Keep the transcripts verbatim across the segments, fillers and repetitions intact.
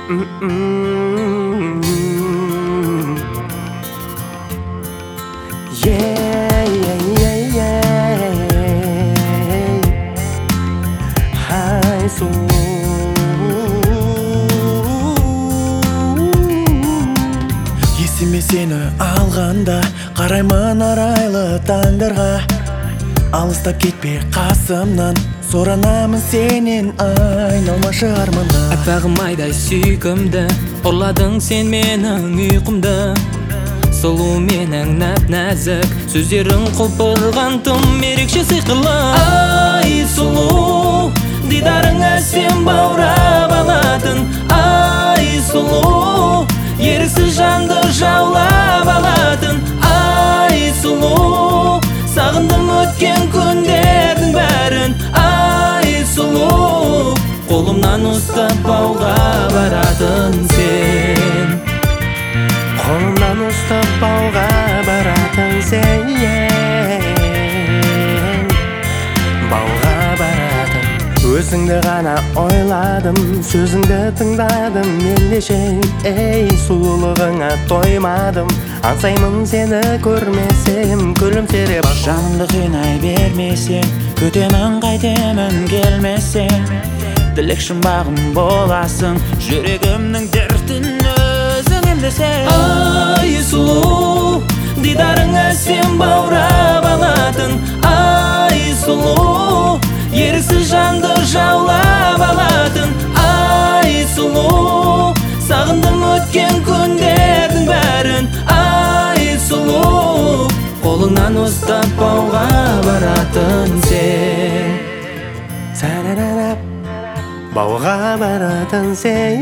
Mm-mm. Yeah, yeah, yeah, yeah. High soul. Есіме сені алғанда қараймын арайлы таңдарға. Алыстап кетпе қасымнан, соранамын сенен айналмашы арманға. Аппағым айдай сүйкімді, ұрладың сен менің ұйқымды. Сұлу менің нәп-нәзік, сөздерің құлпырған тым ерекше сиқырлы. Ай сұлу, дидарың әсем баурап алатын. Ай сұлу, еріксіз жанды жаулап алатын. Ай сұлу, сағындым өткен күндердің бәрін. Ай сұлу, қолымнан ұстап бауға баратын сен. Қолымнан ұстап бауға баратын сен, бауға баратын. Өзіңді ғана ойладым, сөзіңді тыңдадым ендеше. Ей, сұлулығыңа тоймадым, аңсаймын сені көрмесем, күлімсіре бақ. Жанымды қинай бермесең, күтемін қайтемін келмесең. Тілекшім бағым боласың, жүрегімнің дертін өзің емдесең. Ай сұлу, дидарың әсем баурап алатын. Ай сұлу, еріксіз жанды жаулап алатын. Ай сұлу, сағындым өткен күндердің бәрін. Ай сұлу, қолыңнан ұстап бауға баратын сен. Сарарарап, бауға баратын сен.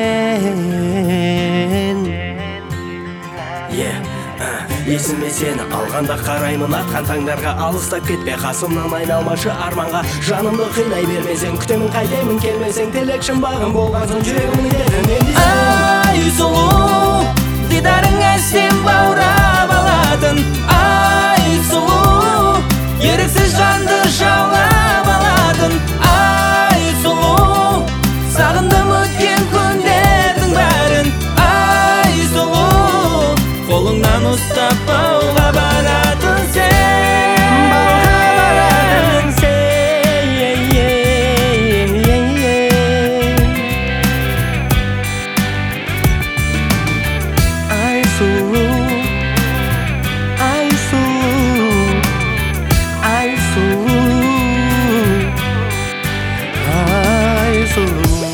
Есіме сені алғанда қараймын атқан таңдарға. Алыстап кетпе қасымнан айналмашы арманға. Жанымды қинай бермесең, күтемін қайтемін келмесең. Тілекшім бағым болған соң жүрегімнің дертін емдесең. Ай сұлу, дидарың әсем баурап алатын. Ай сұлу, еріксіз жанды жаулап алатын. Ай сұлу, сағындым өткен күндердің бәрін. Ай сұлу, қолыңнан ұстап бауға баратын сен. Бауға баратын сен. Ай сұлу, ай сұлу, ай сұлу, ай сұлу.